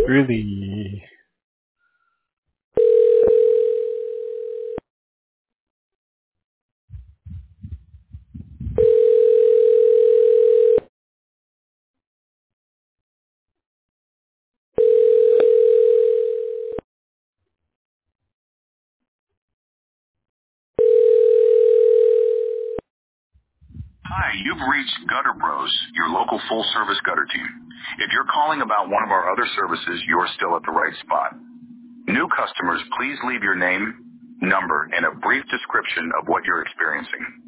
Really? Hi, you've reached Gutter Bros, your local full-service gutter team. If you're calling about one of our other services, you're still at the right spot. New customers, please leave your name, number, and a brief description of what you're experiencing.